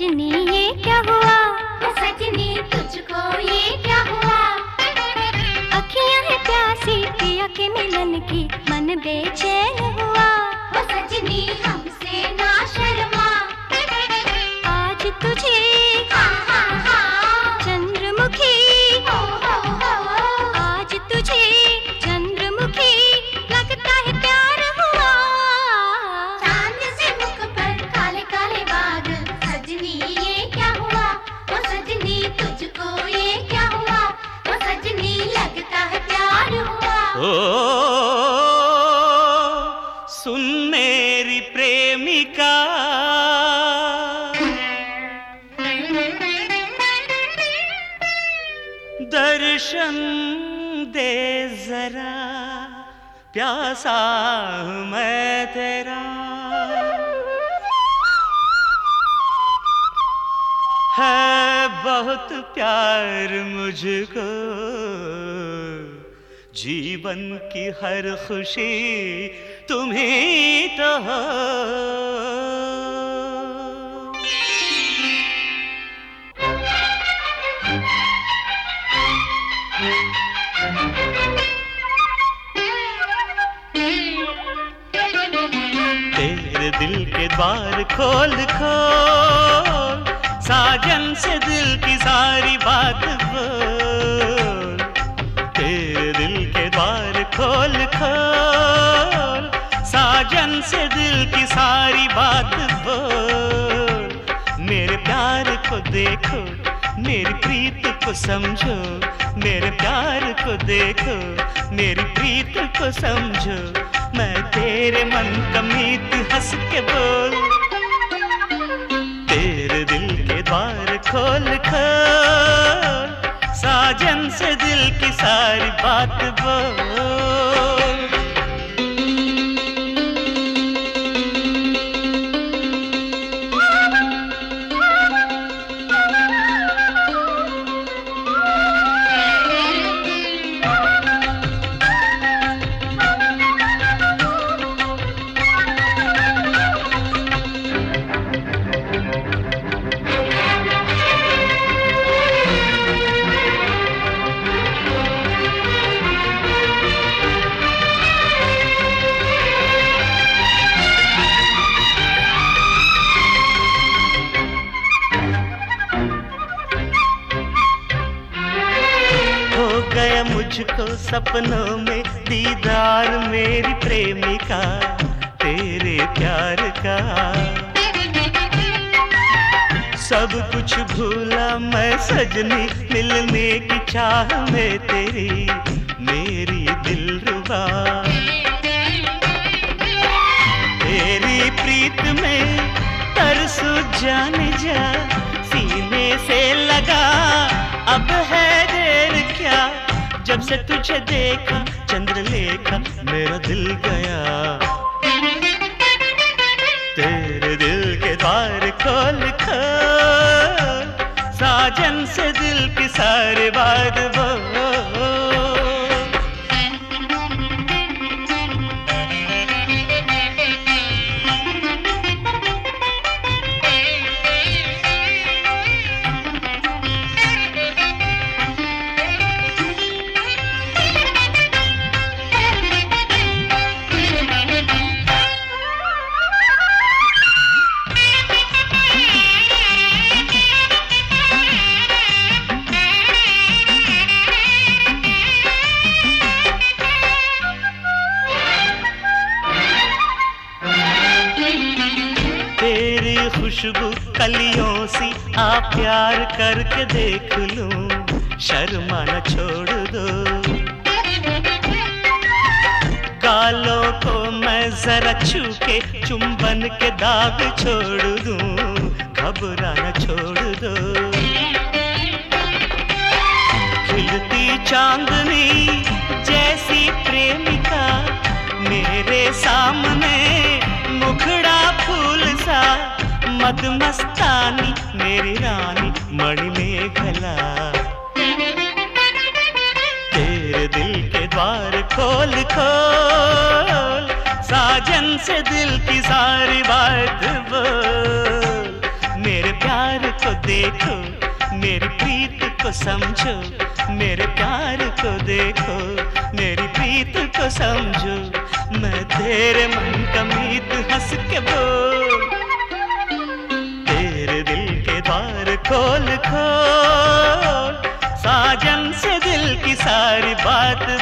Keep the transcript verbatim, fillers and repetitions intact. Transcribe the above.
सजनी ये क्या हुआ, ओ सजनी तुझको ये क्या हुआ। अखियां है प्यासी पिया के मिलन की, मन बेचैन हुआ। ओ सजनी हमसे ना शर्मा, आज तुझे हाँ हाँ हाँ चंद्रमुखी, हो हो हो आज तुझे चंद्रमुखी लगता है प्यार हुआ। चांद से मुख पर काले काले बादल, सजनी ये क्या हुआ, ओ सजनी तुझको ये क्या हुआ। ओ सजनी लगता है प्यार हुआ। ओ सुन मेरी प्रेमिका, दर्शन दे जरा, प्यासा हूं मैं तेरा। है बहुत प्यार मुझको, जीवन की हर खुशी तुम्ही तो हो। तेरे दिल के द्वार खोल खोल, साजन से दिल की सारी बात बोल। तेरे दिल के द्वार खोल खोल, साजन से दिल की सारी बात बोल। मेरे प्यार को देखो, मेरी प्रीत को समझो। मेरे प्यार को देखो, मेरी प्रीत को समझो। मैं तेरे मन का मीत हंस के बोल। तेरे दिल के द्वार खोल खोल, साजन से दिल की सारी बात बोल। गया मुझको सपनों में दीदार मेरी प्रेमिका, तेरे प्यार का। सब कुछ भूला मैं सजनी, मिलने की चाह में तेरी मेरी दिलरुबा। तेरी प्रीत में तरसू जाने जा, सीने से लगा अब है देर क्या। जब से तुझे देखा चंद्रलेखा, मेरा दिल गया। तेरे दिल के द्वार खोल खोल, साजन से दिल की सारी बात बोल। तेरी खुशबू कलियों सी आ प्यार करके देख लूं, शर्मा न छोड़ दो। गालों को मैं जरा छू के चुंबन के दाग छोड़ दूं, घबरा न छोड़ दो। खिलती चांदनी जैसी प्रेमिका, मेरे सामने मुखड़ा फूल सा। मदमस्तानी मेरी रानी मणि मेखला। तेरे दिल के द्वार खोल खोल, साजन से दिल की सारी बात बोल। मेरे प्यार देखो, मेरी प्रीत को समझो, मेरे प्यार को देखो, मेरी प्रीत को समझो, मैं तेरे मन का मीत हंस के बोल, तेरे दिल के द्वार खोल खोल, साजन से दिल की सारी बात